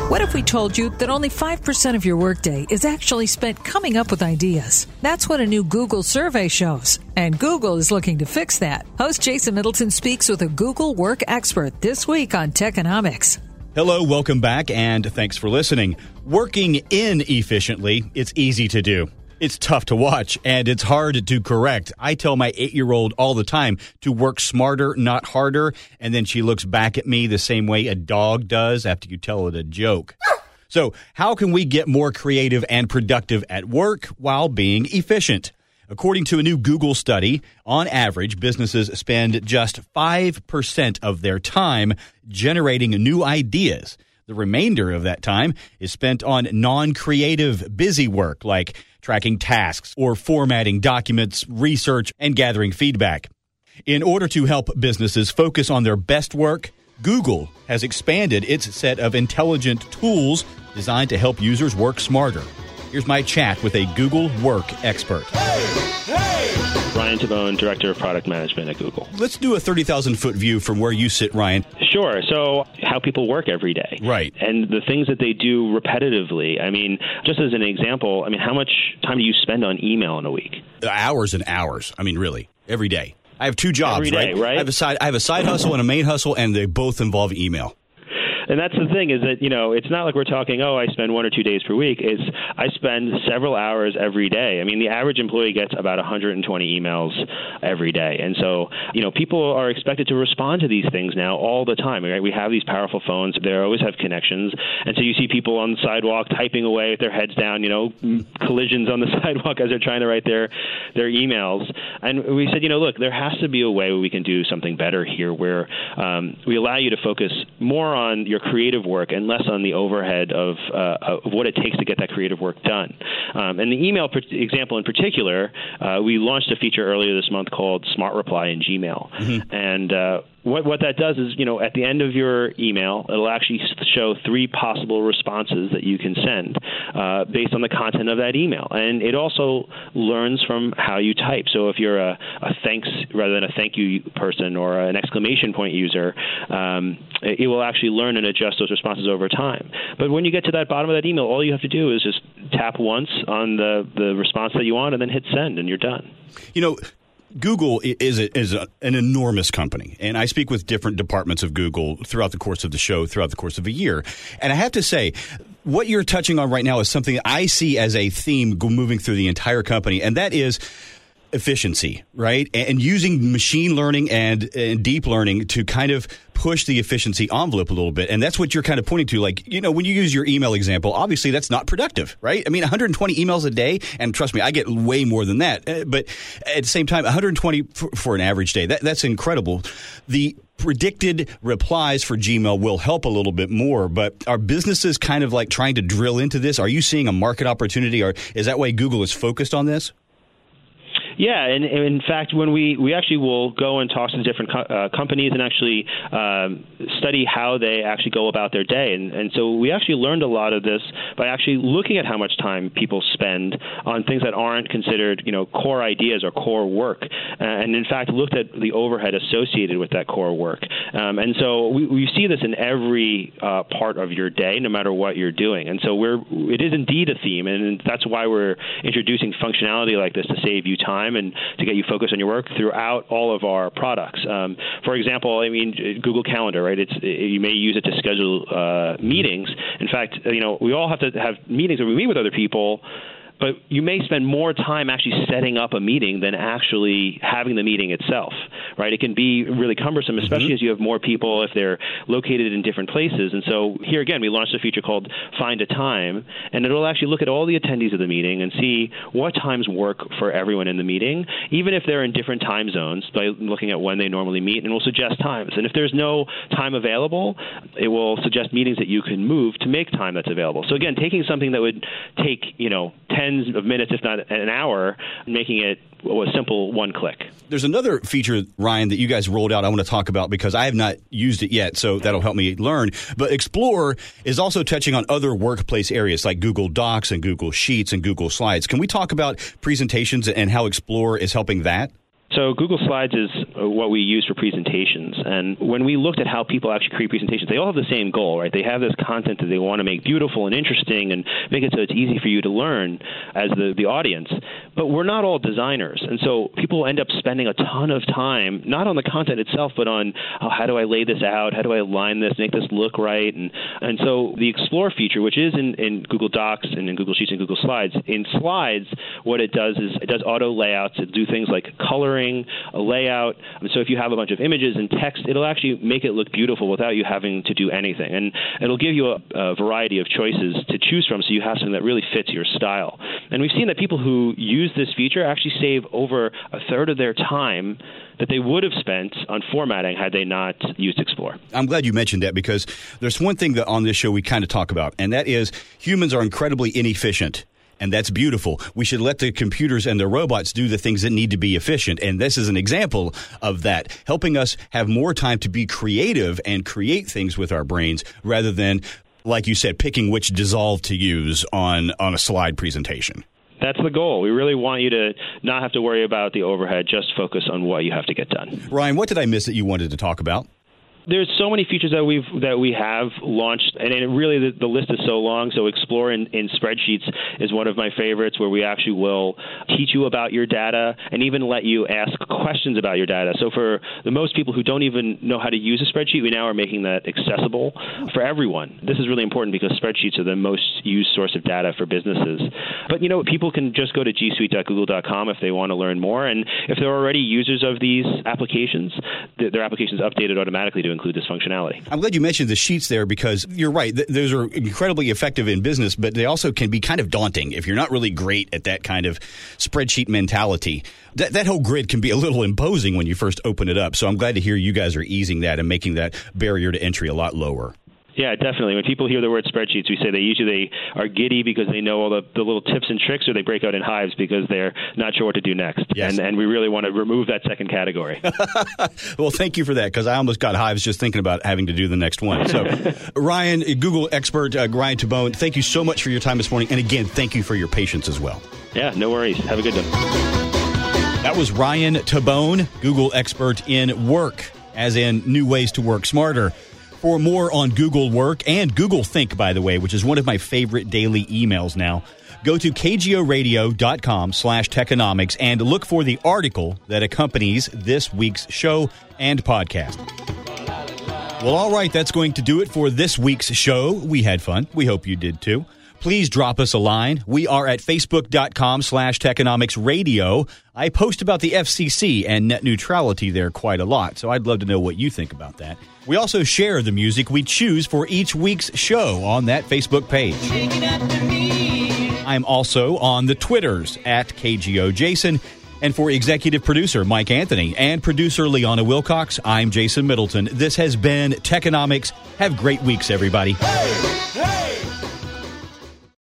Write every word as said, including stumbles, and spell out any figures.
What if we told you that only five percent of your workday is actually spent coming up with ideas? That's what a new Google survey shows. And Google is looking to fix that. Host Jason Middleton speaks with a Google work expert this week on Techonomics. Hello, welcome back, and thanks for listening. Working inefficiently, it's easy to do. It's tough to watch, and it's hard to correct. I tell my eight-year-old all the time to work smarter, not harder, and then she looks back at me the same way a dog does after you tell it a joke. So how can we get more creative and productive at work while being efficient? According to a new Google study, on average, businesses spend just five percent of their time generating new ideas. The remainder of that time is spent on non-creative, busy work like tracking tasks or formatting documents, research, and gathering feedback. In order to help businesses focus on their best work, Google has expanded its set of intelligent tools designed to help users work smarter. Here's my chat with a Google work expert. Hey, hey. Ryan Tabone, Director of Product Management at Google. Let's do a thirty thousand foot view from where you sit, Ryan. Sure. So how people work every day. Right. And the things that they do repetitively. I mean, just as an example, I mean, how much time do you spend on email in a week? Hours and hours. I mean, really, every day. I have two jobs, every day, right? right? I have a side I have a side hustle and a main hustle, and they both involve email. And that's the thing is that, you know, it's not like we're talking, oh, I spend one or two days per week. It's I spend several hours every day. I mean, the average employee gets about one hundred twenty emails every day. And so, you know, people are expected to respond to these things now all the time. Right? We have these powerful phones. They always have connections. And so you see people on the sidewalk typing away with their heads down, you know, collisions on the sidewalk as they're trying to write their, their emails. And we said, you know, look, there has to be a way where we can do something better here where um, we allow you to focus more on your creative work and less on the overhead of, uh, of what it takes to get that creative work done. Um, and the email per- example in particular, uh, we launched a feature earlier this month called Smart Reply in Gmail. Mm-hmm. And uh, what, what that does is, you know, at the end of your email, it'll actually show three possible responses that you can send uh, based on the content of that email. And it also learns from how you type. So if you're a, a thanks rather than a thank you person or an exclamation point user, um, it, it will actually learn and adjust those responses over time. But when you get to that bottom of that email, all you have to do is just tap once on the, the response that you want and then hit send, and you're done. You know, Google is a, is a, an enormous company, and I speak with different departments of Google throughout the course of the show, throughout the course of a year. And I have to say, what you're touching on right now is something I see as a theme moving through the entire company, and that is efficiency, right? And using machine learning and, and deep learning to kind of push the efficiency envelope a little bit. And that's what you're kind of pointing to. Like, you know, when you use your email example, obviously that's not productive, right? I mean, one hundred twenty emails a day, and trust me, I get way more than that. But at the same time, one hundred twenty for, for an average day, that, that's incredible. The predicted replies for Gmail will help a little bit more, but are businesses kind of like trying to drill into this? Are you seeing a market opportunity, or is that why Google is focused on this? Yeah, and, and in fact, when we, we actually will go and talk to different co- uh, companies and actually um, study how they actually go about their day. And, and so we actually learned a lot of this by actually looking at how much time people spend on things that aren't considered, you know, core ideas or core work. Uh, and in fact, looked at the overhead associated with that core work. Um, and so we, we see this in every uh, part of your day, no matter what you're doing. And so we're it is indeed a theme, and that's why we're introducing functionality like this to save you time and to get you focused on your work throughout all of our products. Um, for example, I mean, Google Calendar, right? It's you may use it to schedule uh, meetings. In fact, you know, we all have to have meetings where we meet with other people, but you may spend more time actually setting up a meeting than actually having the meeting itself, right? It can be really cumbersome, especially mm-hmm. as you have more people if they're located in different places. And so here again, we launched a feature called Find a Time, and it'll actually look at all the attendees of the meeting and see what times work for everyone in the meeting, even if they're in different time zones, by looking at when they normally meet, and will suggest times. And if there's no time available, it will suggest meetings that you can move to make time that's available. So again, taking something that would take, you know, ten of minutes, if not an hour, making it a simple one click. There's another feature, Ryan, that you guys rolled out I want to talk about because I have not used it yet, so that'll help me learn. But Explore is also touching on other workplace areas like Google Docs and Google Sheets and Google Slides. Can we talk about presentations and how Explore is helping that? So Google Slides is what we use for presentations. And when we looked at how people actually create presentations, they all have the same goal, right? They have this content that they want to make beautiful and interesting and make it so it's easy for you to learn as the, the audience. But we're not all designers. And so people end up spending a ton of time, not on the content itself, but on oh, how do I lay this out? How do I align this, make this look right? And and so the Explore feature, which is in, in Google Docs and in Google Sheets and Google Slides, in Slides, what it does is it does auto layouts. It do things like coloring, a layout. And so if you have a bunch of images and text, it'll actually make it look beautiful without you having to do anything. And it'll give you a, a variety of choices to choose from so you have something that really fits your style. And we've seen that people who use this feature actually save over a third of their time that they would have spent on formatting had they not used Explore. I'm glad you mentioned that because there's one thing that on this show we kind of talk about, and that is humans are incredibly inefficient. And that's beautiful. We should let the computers and the robots do the things that need to be efficient. And this is an example of that, helping us have more time to be creative and create things with our brains rather than, like you said, picking which dissolve to use on, on a slide presentation. That's the goal. We really want you to not have to worry about the overhead, just focus on what you have to get done. Ryan, what did I miss that you wanted to talk about? There's so many features that we've that we have launched, and it really the, the list is so long. So Explore in, in spreadsheets is one of my favorites, where we actually will teach you about your data and even let you ask questions about your data. So for the most people who don't even know how to use a spreadsheet, we now are making that accessible for everyone. This is really important because spreadsheets are the most used source of data for businesses. But you know, people can just go to g suite dot google dot com if they want to learn more, and if they're already users of these applications, th- their applications updated automatically to include this functionality. I'm glad you mentioned the sheets there because you're right. Th- those are incredibly effective in business, but they also can be kind of daunting if you're not really great at that kind of spreadsheet mentality. That, that whole grid can be a little imposing when you first open it up. So I'm glad to hear you guys are easing that and making that barrier to entry a lot lower. Yeah, definitely. When people hear the word spreadsheets, we say they usually they are giddy because they know all the, the little tips and tricks, or they break out in hives because they're not sure what to do next. Yes. And, and we really want to remove that second category. Well, thank you for that, because I almost got hives just thinking about having to do the next one. So, Ryan, Google expert uh, Ryan Tabone, thank you so much for your time this morning. And again, thank you for your patience as well. Yeah, no worries. Have a good one. That was Ryan Tabone, Google expert in work, as in new ways to work smarter. For more on Google Work and Google Think, by the way, which is one of my favorite daily emails now, go to k g o radio dot com slash techonomics and look for the article that accompanies this week's show and podcast. Well, all right, that's going to do it for this week's show. We had fun. We hope you did too. Please drop us a line. We are at facebook dot com slash techonomics radio. I post about the F C C and net neutrality there quite a lot, so I'd love to know what you think about that. We also share the music we choose for each week's show on that Facebook page. I'm also on the Twitters at K G O Jason. And for executive producer Mike Anthony and producer Liana Wilcox, I'm Jason Middleton. This has been Techonomics. Have great weeks, everybody. Hey!